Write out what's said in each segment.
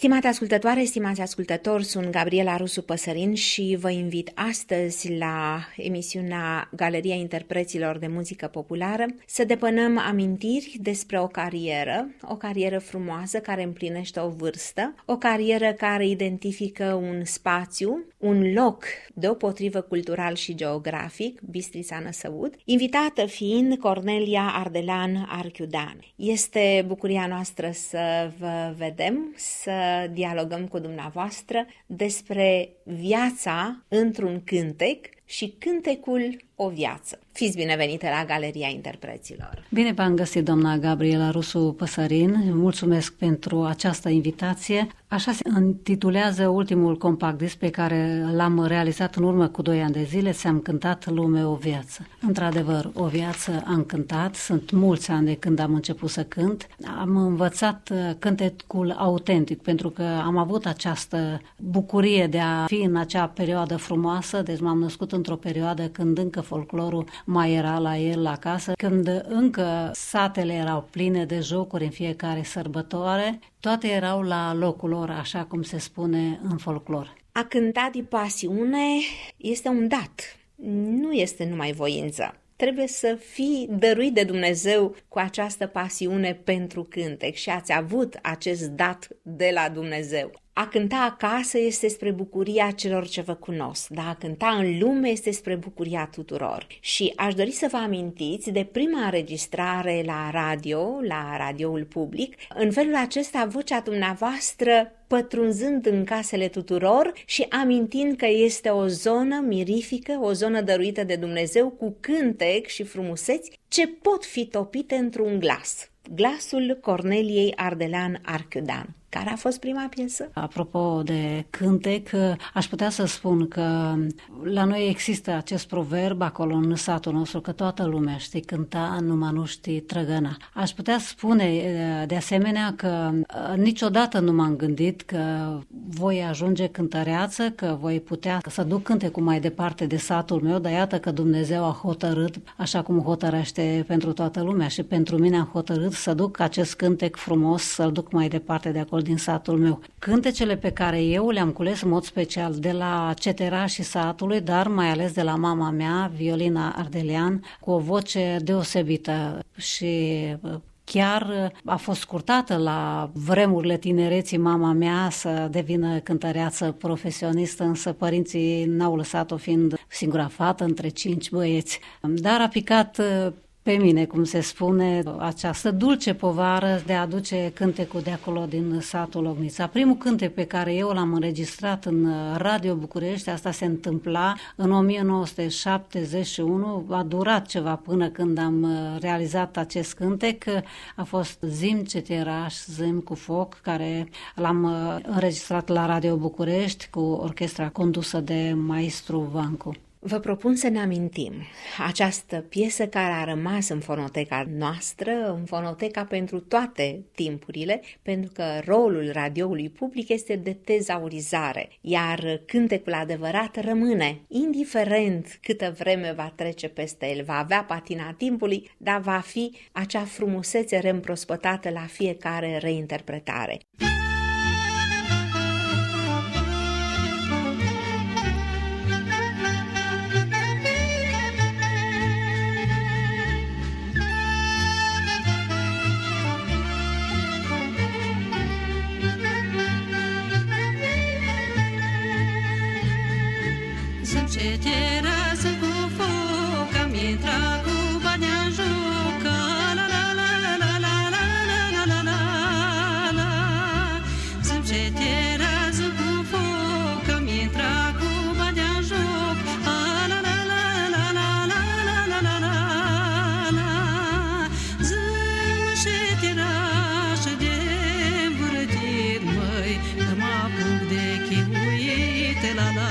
Stimate ascultătoare, stimați ascultători, sunt Gabriela Rusu Păsărin și vă invit astăzi la emisiunea Galeria Interpreților de Muzică Populară să depănăm amintiri despre o carieră frumoasă care împlinește o vârstă, o carieră care identifică un spațiu, un loc deopotrivă cultural și geografic, Bistrița Năsăud, invitată fiind Cornelia Ardelean Archiudan. Este bucuria noastră să vă vedem, să dialogăm cu dumneavoastră despre viața într-un cântec și cântecul o viață. Fiți binevenite la Galeria Interpreților. Bine v-am găsit, doamna Gabriela Rusu Păsărin. Mulțumesc pentru această invitație. Așa se intitulează ultimul compact disc pe care l-am realizat în urmă cu 2 ani de zile. Ți-am cântat Lume o viață. Într-adevăr, o viață am cântat. Sunt mulți ani de când am început să cânt. Am învățat cântecul autentic pentru că am avut această bucurie de a fi în acea perioadă frumoasă. Deci m-am născut într-o perioadă când încă folclorul mai era la el acasă, când încă satele erau pline de jocuri în fiecare sărbătoare, toate erau la locul lor, așa cum se spune în folclor. A cânta din pasiune este un dat, nu este numai voință. Trebuie să fii dăruit de Dumnezeu cu această pasiune pentru cântec și ați avut acest dat de la Dumnezeu. A cânta acasă este spre bucuria celor ce vă cunosc, dar a cânta în lume este spre bucuria tuturor. Și aș dori să vă amintiți de prima înregistrare la radio, la radioul public. În felul acesta, vocea dumneavoastră pătrunzând în casele tuturor și amintind că este o zonă mirifică, o zonă dăruită de Dumnezeu cu cântec și frumuseți ce pot fi topite într-un glas. Glasul Corneliei Ardelean Archiudan. Care a fost prima piesă? Apropo de cântec, aș putea să spun că la noi există acest proverb acolo în satul nostru, că toată lumea știe cânta, numai nu știe trăgăna. Aș putea spune de asemenea că niciodată nu m-am gândit că voi ajunge cântăreață, că voi putea să duc cântecul mai departe de satul meu, dar iată că Dumnezeu a hotărât, așa cum hotărăște pentru toată lumea și pentru mine am hotărât să duc acest cântec frumos, să-l duc mai departe de acolo din satul meu. Cântecele pe care eu le-am cules în mod special de la ceterașii satului, dar mai ales de la mama mea, Violina Ardelean, cu o voce deosebită și chiar a fost scurtată la vremurile tinereții mama mea să devină cântăreață profesionistă, însă părinții n-au lăsat-o fiind singura fată între 5 băieți. Dar a picat pe mine, cum se spune, această dulce povară de a aduce cântecul de acolo din satul Ognița. Primul cântec pe care eu l-am înregistrat în Radio București, asta se întâmpla în 1971, a durat ceva până când am realizat acest cântec, a fost Zim Ceteraș, Zim cu foc, care l-am înregistrat la Radio București cu orchestra condusă de maestru Vancu. Vă propun să ne amintim această piesă care a rămas în fonoteca noastră, în fonoteca pentru toate timpurile, pentru că rolul radioului public este de tezaurizare, iar cântecul adevărat rămâne, indiferent câtă vreme va trece peste el, va avea patina timpului, dar va fi acea frumusețe reîmprospătată la fiecare reinterpretare. Ceterață cu foc, am intrat cu bani în joc, la la la la la la la la la la la. Sunt ceterață cu foc, am intrat cu bani în joc, la la la la la la la la la la la. Sunt ceteraș de învârtit, măi, că mă apuc de chiuite, la la.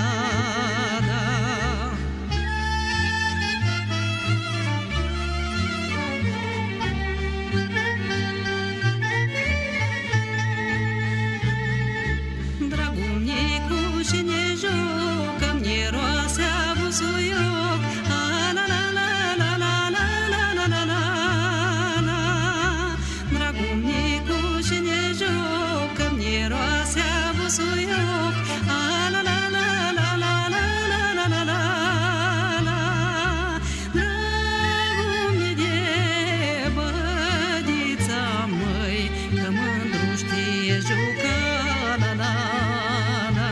Dragul micu și ne jucăm, miroase suioc, a la la la la la la la la la la. Dragul mi de bădița măi, că mândru știe juca, la la la.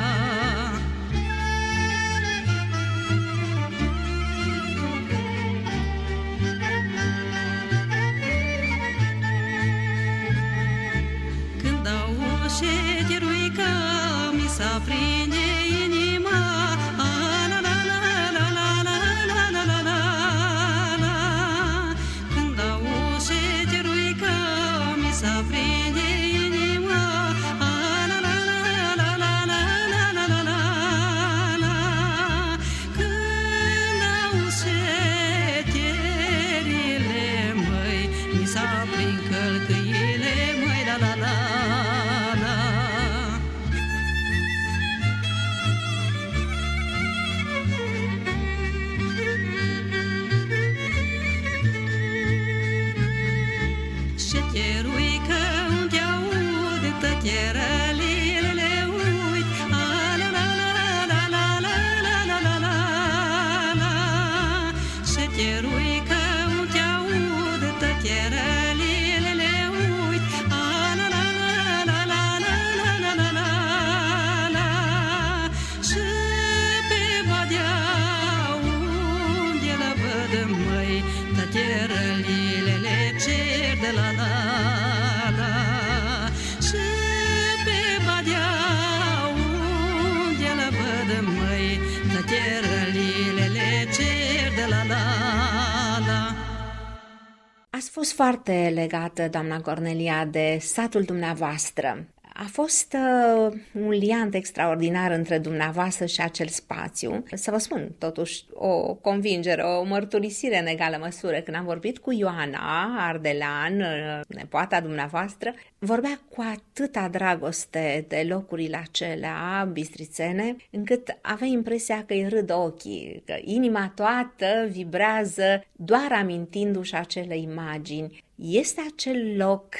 Când auzi șeteruica, mi s-aprinde inima, a la la la la la la la la la la la. Când auzi șeteruica, mi s-aprinde inima, a la la la la la la la la la la la. Când auzi șeterile, măi, mi s-aprind călcâiele, măi, la la la la. Șeteruică, unde aud tăcherălile le uit, a la la la la la la la la la la. Șeteruică, unde aud tăcherălile le uit, a la la la la la la la la la la. Și pe badea unde la văd, măi, tăcherălile le cer de la la la. Și pe badea unde la văd, măi, tăcherălile le cer de la la la. Ați fost foarte legată, doamna Cornelia, de satul dumneavoastră. A fost un liant extraordinar între dumneavoastră și acel spațiu. Să vă spun, totuși, o convingere, o mărturisire în egală măsură. Când am vorbit cu Ioana Ardelan, nepoata dumneavoastră, vorbea cu atâta dragoste de locurile acelea bistrițene, încât avea impresia că îi râd ochii, că inima toată vibrează doar amintindu-și acele imagini. Este acel loc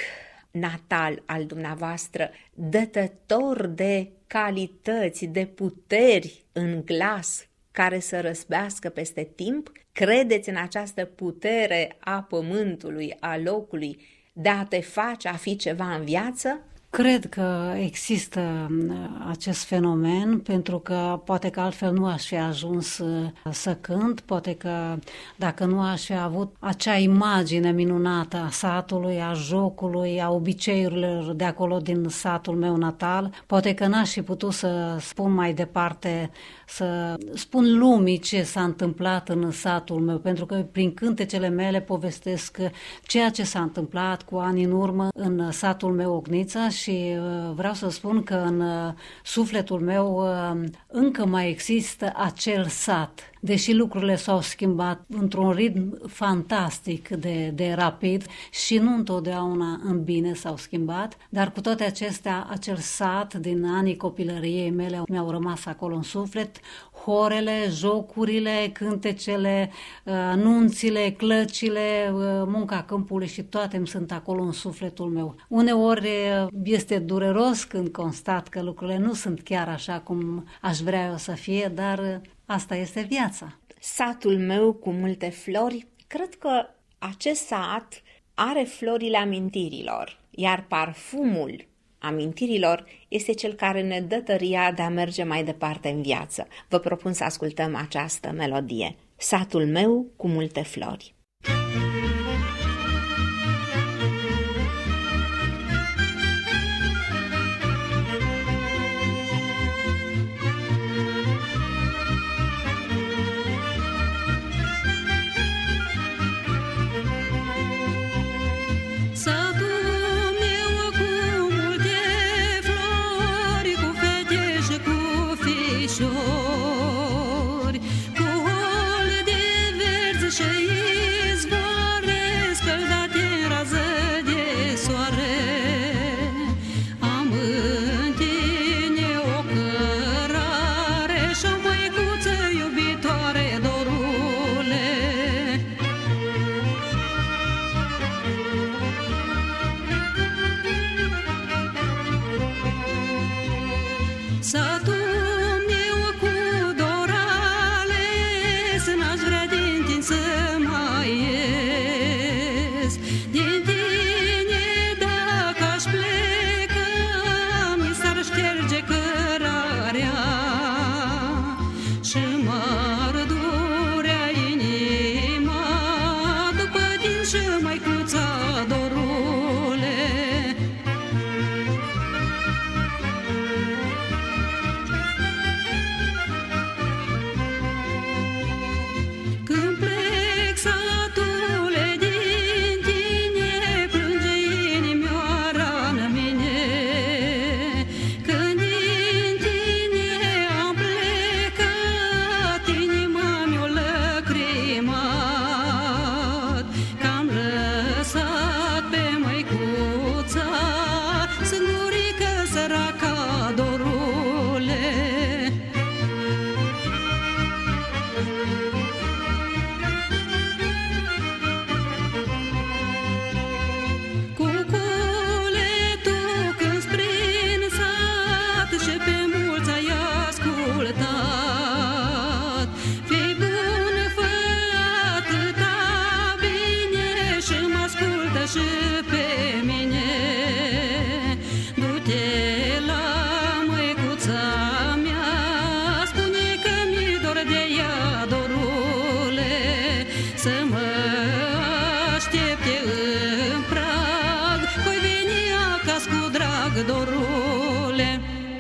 natal al dumneavoastră dătător de calități, de puteri în glas care să răsbească peste timp? Credeți în această putere a pământului, a locului, de a te face a fi ceva în viață? Cred că există acest fenomen, pentru că poate că altfel nu aș fi ajuns să cânt, poate că dacă nu aș fi avut acea imagine minunată a satului, a jocului, a obiceiurilor de acolo din satul meu natal, poate că n-aș fi putut să spun mai departe, să spun lumii ce s-a întâmplat în satul meu, pentru că prin cântecele mele povestesc ceea ce s-a întâmplat cu ani în urmă în satul meu Ognița și vreau să spun că în sufletul meu încă mai există acel sat, deși lucrurile s-au schimbat într-un ritm fantastic de rapid și nu întotdeauna în bine s-au schimbat, dar cu toate acestea, acel sat din anii copilăriei mele mi-au rămas acolo în suflet, horele, jocurile, cântecele, anunțile, clăcile, munca câmpului și toate îmi sunt acolo în sufletul meu. Uneori este dureros când constat că lucrurile nu sunt chiar așa cum aș vrea eu să fie, dar asta este viața. Satul meu cu multe flori, cred că acest sat are florile amintirilor, iar parfumul amintirilor este cel care ne dă tăria de a merge mai departe în viață. Vă propun să ascultăm această melodie. Satul meu cu multe flori. Cu hol de verzi și izvor Satul meu cu dorale, să n-aș vrea din tine să mai ies. Din tine dacă aș pleca, mi s-ar șterge cărarea și m-ar durea inima după din și măicuța dorule. Când plec, satule, din tine, plânge inimioara în mine. Când din tine am plecat, inima mi-o lăcrimat, că-am lăsat pe măicuța singurică, săraca dorule. Cuculetul când prin sat și pe mulți ai ascultat. Fii bun, fă atâta bine și mă ascultă și pe mine. Du-te la măicuța mea, spune că mi-e dor de ea, dorule, să mă aștepte în prag, voi veni acasă cu drag, dorule.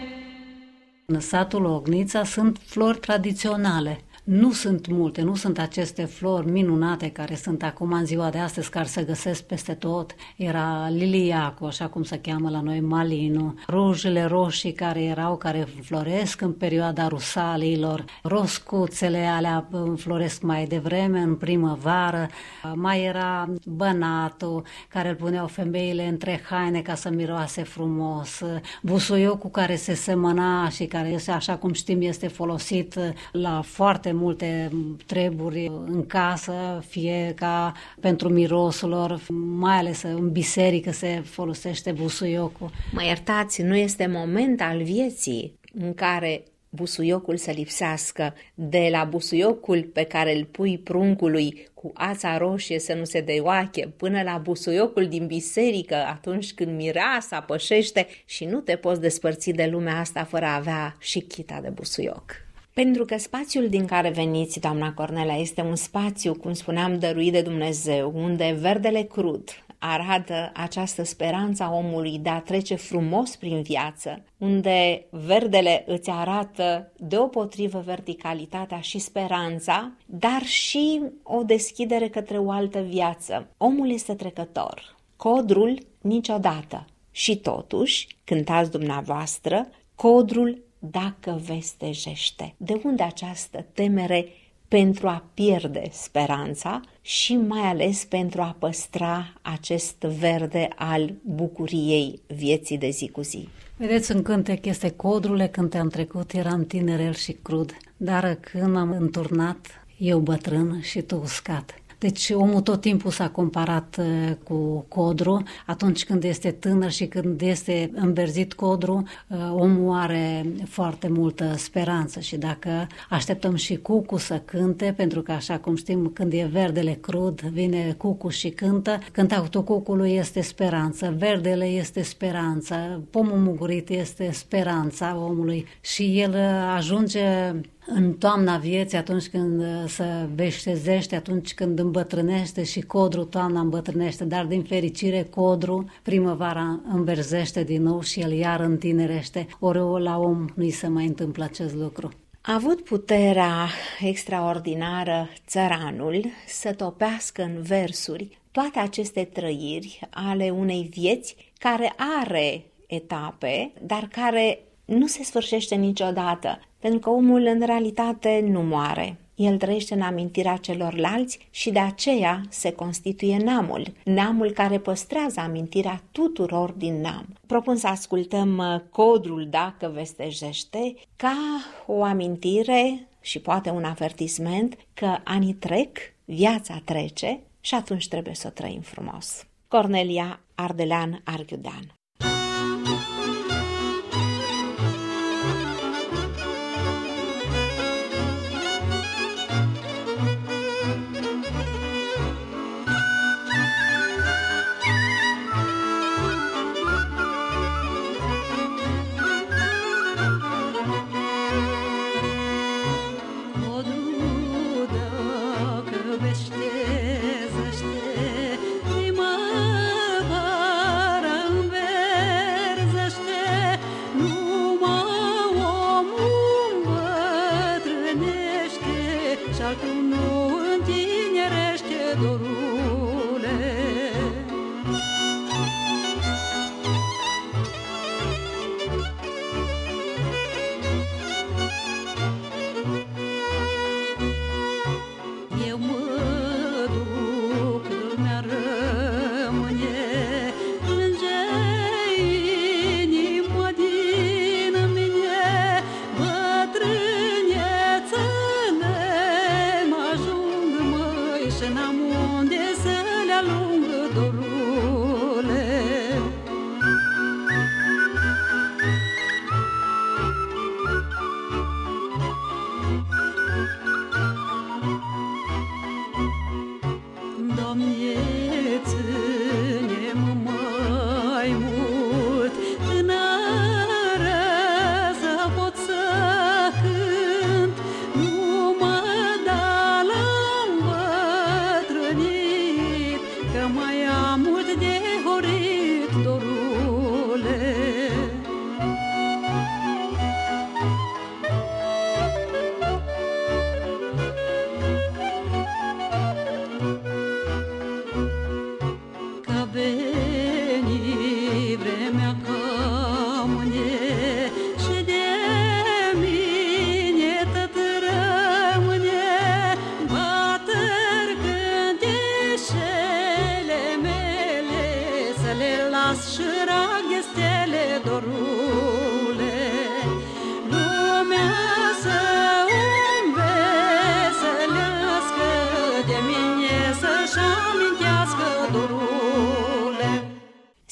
În satul Ognița sunt flori tradiționale. Nu sunt multe, nu sunt aceste flori minunate care sunt acum în ziua de astăzi, care se găsesc peste tot. Era liliacul, așa cum se cheamă la noi, malinu, rujele roșii care floresc în perioada rusaliilor, roscuțele alea floresc mai devreme, în primăvară, mai era bănatul, care îl puneau femeile între haine ca să miroase frumos, busuiocul care se semăna și care, este, așa cum știm, este folosit la foarte multe treburi în casă, fie ca pentru mirosul lor, mai ales în biserică se folosește busuiocul. Mă iertați, nu este moment al vieții în care busuiocul să lipsească. De la busuiocul pe care îl pui pruncului cu ața roșie să nu se deoache, până la busuiocul din biserică atunci când mireasa pășește și nu te poți despărți de lumea asta fără a avea și chita de busuioc. Pentru că spațiul din care veniți, doamna Cornelia, este un spațiu, cum spuneam, dăruit de Dumnezeu, unde verdele crud arată această speranță a omului de a trece frumos prin viață, unde verdele îți arată deopotrivă verticalitatea și speranța, dar și o deschidere către o altă viață. Omul este trecător, codrul niciodată. Și totuși, cântați dumneavoastră, codrul dacă vestejește. De unde această temere pentru a pierde speranța și mai ales pentru a păstra acest verde al bucuriei vieții de zi cu zi? Vedeți, în cântec este codrule, când te-am trecut, eram tinerel și crud, dar când am înturnat, eu bătrân și tu uscat. Deci omul tot timpul s-a comparat cu codru. Atunci când este tânăr și când este înverzit codru, omul are foarte multă speranță și dacă așteptăm și cucu să cânte, pentru că așa cum știm, când e verdele crud, vine cucu și cântă, cântatul cucului este speranță, verdele este speranță, pomul mugurit este speranța omului și el ajunge în toamna vieții, atunci când se veștezește, atunci când îmbătrânește, și codru toamna îmbătrânește, dar din fericire codru primăvara înverzește din nou și el iar întinerește. Ori la om nu-i se mai întâmplă acest lucru. A avut puterea extraordinară țăranul să topească în versuri toate aceste trăiri ale unei vieți care are etape, dar care nu se sfârșește niciodată, pentru că omul în realitate nu moare. El trăiește în amintirea celorlalți și de aceea se constituie neamul, neamul care păstrează amintirea tuturor din neam. Propun să ascultăm codrul dacă vestejește ca o amintire și poate un avertisment că anii trec, viața trece și atunci trebuie să o trăim frumos. Cornelia Ardelean Arghiudean.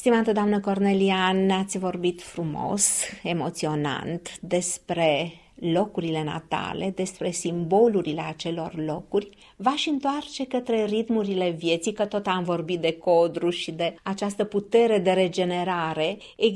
Stimată doamnă Cornelia, ne-ați vorbit frumos, emoționant despre locurile natale, despre simbolurile acelor locuri. V-aș întoarce către ritmurile vieții, că tot am vorbit de codru și de această putere de regenerare.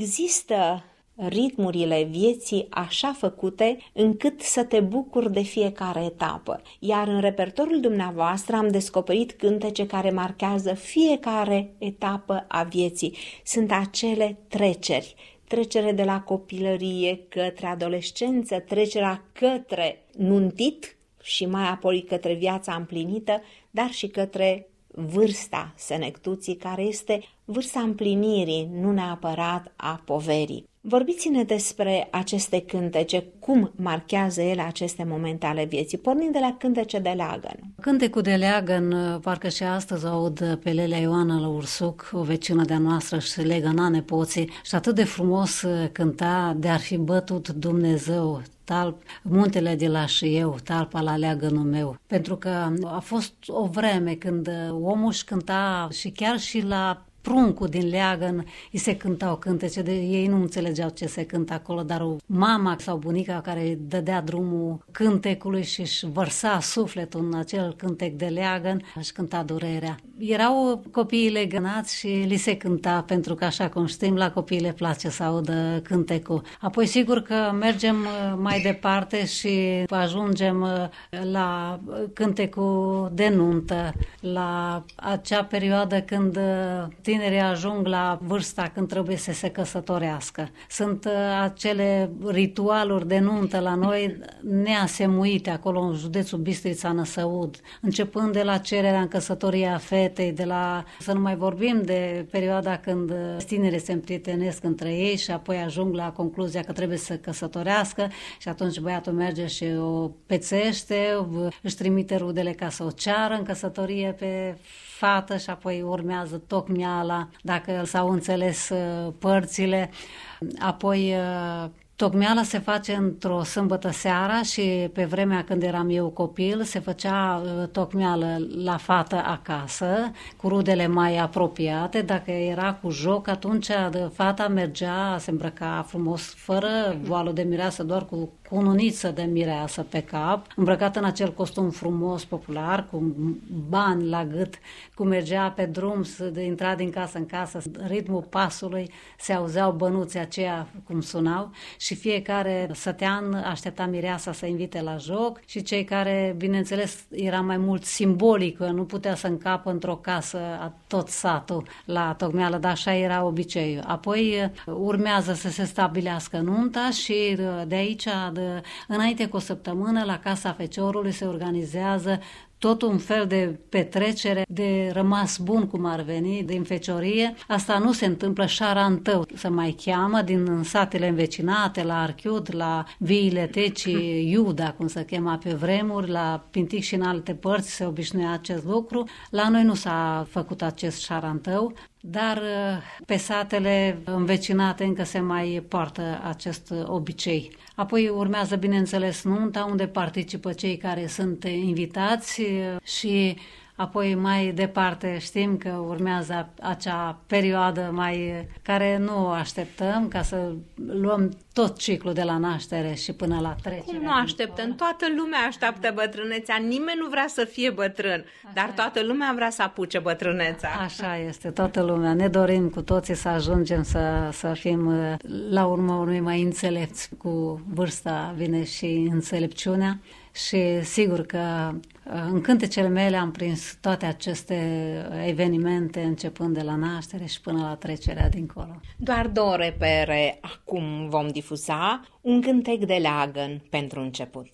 Există ritmurile vieții așa făcute încât să te bucuri de fiecare etapă. Iar în repertoriul dumneavoastră am descoperit cântece care marchează fiecare etapă a vieții. Sunt acele treceri. Trecere de la copilărie către adolescență, trecerea către nuntit și mai apoi către viața împlinită, dar și către vârsta senectuții, care este vârsta împlinirii, nu neapărat a poverii. Vorbiți-ne despre aceste cântece, cum marchează ele aceste momente ale vieții, pornind de la cântece de leagăn. Cântecul de leagăn, parcă și astăzi aud pe Lelea Ioana la Ursuc, o vecină de-a noastră, și se legăna nepoții și atât de frumos cânta: de-ar fi bătut Dumnezeu talp, muntele de la și eu, talpa la leagănul meu. Pentru că a fost o vreme când omul își cânta și chiar și la pruncul din leagăn îi se cântau cântece, de ei nu înțelegeau ce se cântă acolo, dar o mama sau bunica care dădea drumul cântecului și își vărsa sufletul în acel cântec de leagăn, își cânta durerea. Erau copiii legănați și li se cânta, pentru că, așa cum știm, la copii le place să audă cântecul. Apoi sigur că mergem mai departe și ajungem la cântecul de nuntă, la acea perioadă când tinerii ajung la vârsta când trebuie să se căsătorească. Sunt acele ritualuri de nuntă la noi neasemuite acolo în județul Bistrița, Năsăud, începând de la cererea în căsătorie a fetei, de la, să nu mai vorbim de perioada când tinerii se împrietenesc între ei și apoi ajung la concluzia că trebuie să căsătorească și atunci băiatul merge și o pețește, își trimite rudele ca să o ceară în căsătorie pe fată și apoi urmează tocmeala, dacă s-au înțeles părțile. Apoi tocmeala se face într-o sâmbătă seara și pe vremea când eram eu copil se făcea tocmeală la fată acasă, cu rudele mai apropiate. Dacă era cu joc, atunci fata mergea, se îmbrăca frumos, fără voalul de mireasă, doar cu cununiță de mireasă pe cap, îmbrăcată în acel costum frumos, popular, cu bani la gât, cum mergea pe drum, intra din casă în casă, ritmul pasului, se auzeau bănuții aceia cum sunau și fiecare sătean aștepta mireasa să invite la joc și cei care, bineînțeles, era mai mult simbolic, nu putea să încapă într-o casă tot satul la tocmeală, dar așa era obiceiul. Apoi urmează să se stabilească nunta și de aici, înainte cu o săptămână, la Casa Feciorului se organizează tot un fel de petrecere de rămas bun, cum ar veni, din feciorie. Asta nu se întâmplă șarantău, se mai cheamă, din satele învecinate, la Archiud, la viile tecii Iuda, cum se chema pe vremuri, la Pintic și în alte părți se obișnuia acest lucru. La noi nu s-a făcut acest șarantău, dar pe satele învecinate încă se mai poartă acest obicei. Apoi urmează, bineînțeles, nunta, unde participă cei care sunt invitați și apoi mai departe știm că urmează acea perioadă mai care nu o așteptăm, ca să luăm tot ciclul de la naștere și până la trecerea. Cum nu așteptăm? Toată lumea așteaptă bătrânețea, nimeni nu vrea să fie bătrân, dar toată lumea vrea să apuce bătrâneța. Așa este, toată lumea. Ne dorim cu toții să ajungem să fim la urma urmei mai înțelepți. Cu vârsta vine și înțelepciunea și sigur că în cântecele mele am prins toate aceste evenimente, începând de la naștere și până la trecerea dincolo. Doar două repere acum vom difuza, un cântec de leagăn pentru început.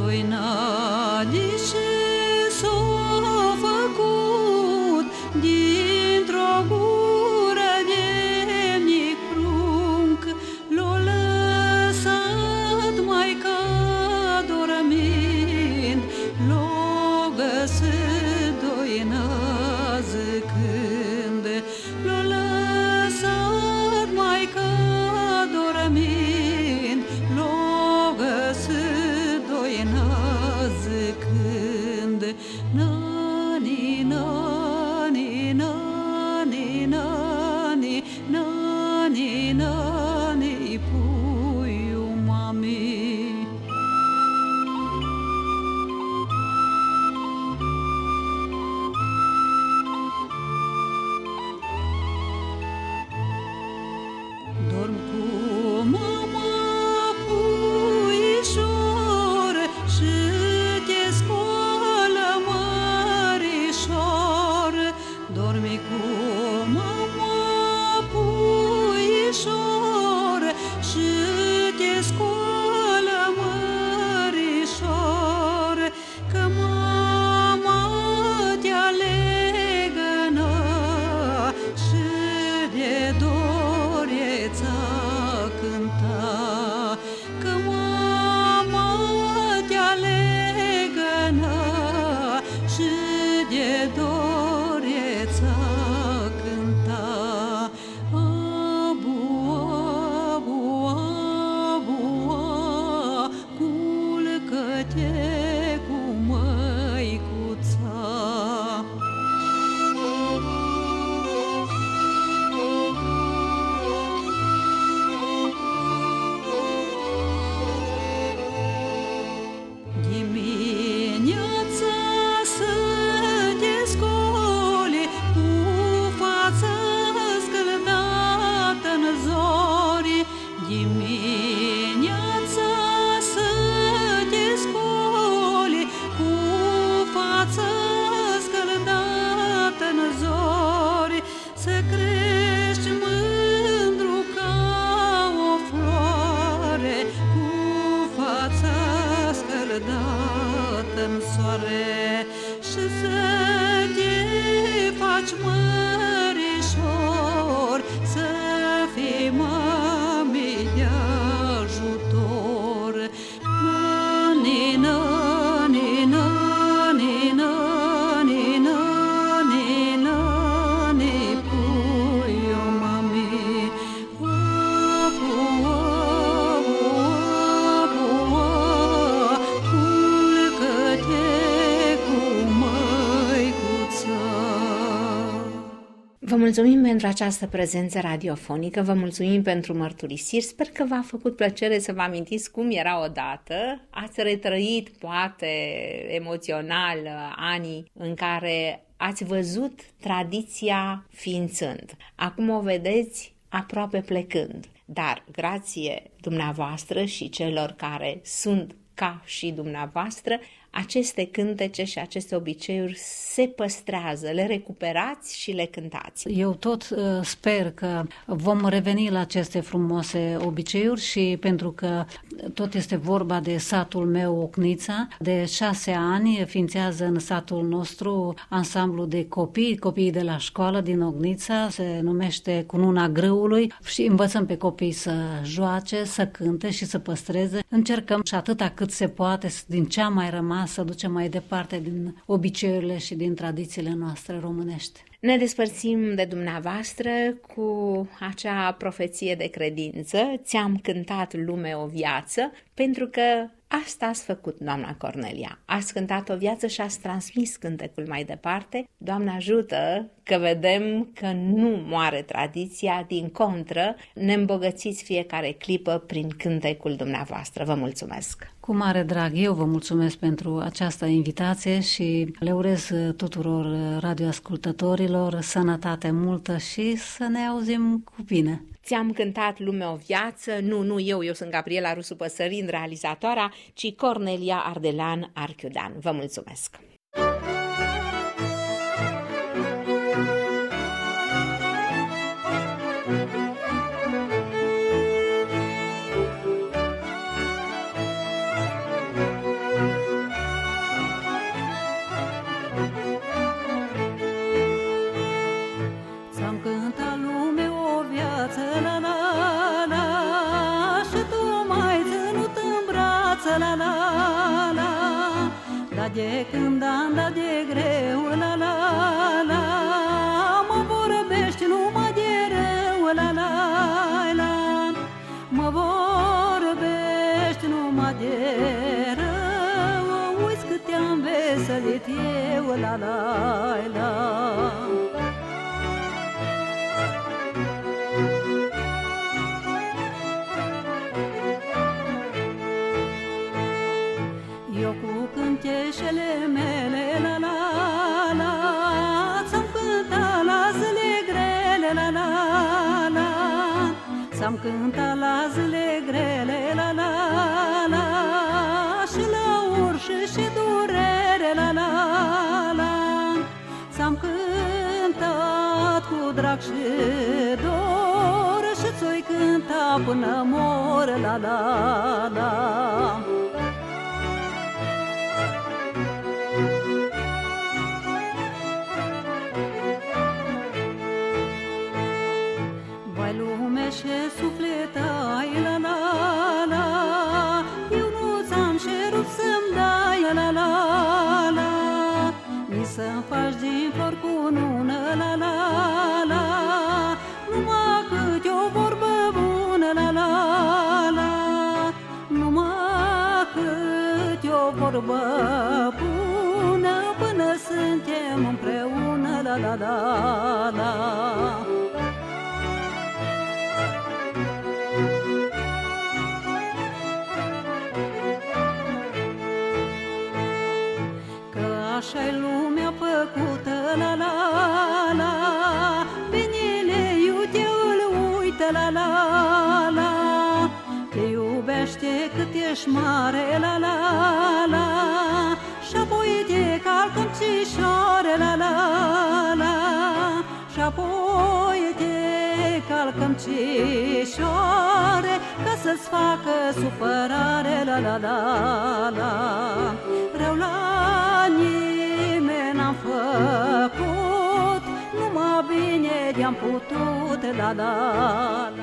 Din mulțumim pentru această prezență radiofonică, vă mulțumim pentru mărturisiri, sper că v-a făcut plăcere să vă amintiți cum era odată, ați retrăit poate emoțional anii în care ați văzut tradiția ființând. Acum o vedeți aproape plecând, dar grație dumneavoastră și celor care sunt ca și dumneavoastră, aceste cântece și aceste obiceiuri se păstrează, le recuperați și le cântați. Eu tot sper că vom reveni la aceste frumoase obiceiuri și pentru că tot este vorba de satul meu Ocnița, de 6 ani ființează în satul nostru ansamblu de copiii de la școală din Ocnița, se numește Cununa Grâului și învățăm pe copii să joace, să cânte și să păstreze. Încercăm și atâta cât se poate din ce a mai rămas să ducem mai departe din obiceiurile și din tradițiile noastre românești. Ne despărțim de dumneavoastră cu acea profeție de credință, ți-am cântat lume o viață, pentru că asta ați făcut, doamna Cornelia. Ați cântat o viață și ați transmis cântecul mai departe. Doamne ajută că vedem că nu moare tradiția, din contră, ne îmbogățiți fiecare clipă prin cântecul dumneavoastră. Vă mulțumesc! Cu mare drag, eu vă mulțumesc pentru această invitație și le urez tuturor radioascultătorilor sănătate multă și să ne auzim cu bine. Ți-am cântat lume o viață, nu eu sunt Gabriela Rusu Păsărin, realizatoarea, ci Cornelia Ardelan Archiudan. Vă mulțumesc! De când am dat de greu, la la la, mă vorbești numai de rău, la la la, mă vorbești numai de rău, uiți cât te-am veselit eu, la la la. Cânteșele mele, la la la, ți-am cântat la zile grele, la la la, ți-am cântat la zile grele, la la la, și la urșă și durere, la la la, ți-am cântat cu drag și dor și ți-o-i cânta până mor, la la la. Și suflet ai, la la la, eu nu ți-am cerut să-mi dai, la la la, ni să-mi faci din flori cunună, la la la, numai cât e o vorbă bună, la la la, numai cât e o vorbă bună, până suntem împreună, la la la la. Așa-i lumea făcută, la la la, binele iute îl uită, la la la, te iubește cât ești mare, la la la, și-apoi te calcă-n cișoare, la la la, și-apoi te calcă-n cișoare, ca să-ți facă supărare, la la la la, rău la nimeni n-am făcut, numai bine de-am putut, la la la.